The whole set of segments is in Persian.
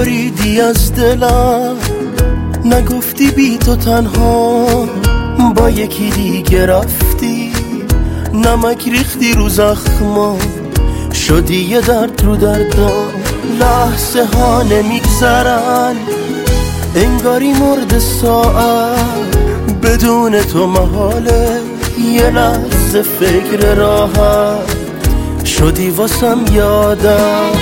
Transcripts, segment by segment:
بریدی از دلم، نگفتی بی تو تنها با یکی دیگه رفتی، نمک ریختی رو زخما، شدی یه درد رو دردم. لحظه ها نمیگذرن انگاری مرد ساعت، بدون تو محاله یه لحظه فکر راحت، شدی واسم یادم.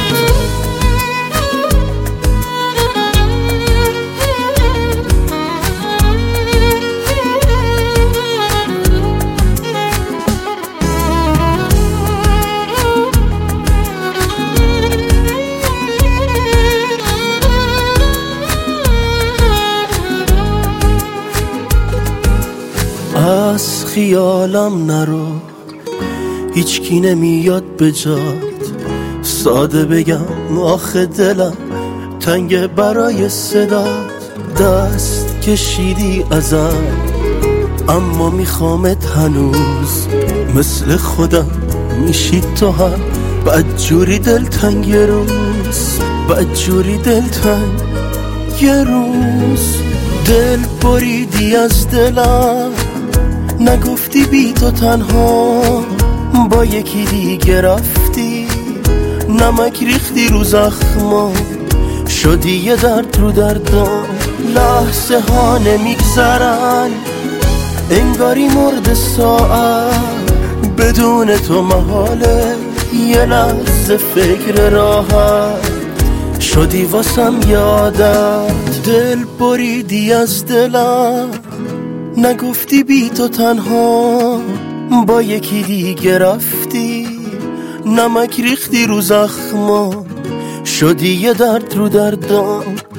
از خیالم نرو، هیچکی نمیاد به جات، ساده بگم آخه دلم تنگ برای صدات. دست کشیدی ازم اما میخوامت هنوز، مثل خودم میشی تو هم بدجوری دلتنگ یه روز، بدجوری دلتنگ یه روز. دل بریدی از دلم، نگفتی بی تو تنها با یکی دیگه رفتی، نمک ریختی رو زخما، شدی یه درد رو دردم. لحظه ها نمیگذرن انگاری مرد ساعت، بدون تو محاله یه لحظه فکر راحت، شدی واسم یادت. دل بریدی از دلم، نگفتی بی تو تنها با یکی دیگه رفتی، نمک ریختی رو زخما، شدی یه درد رو دردم.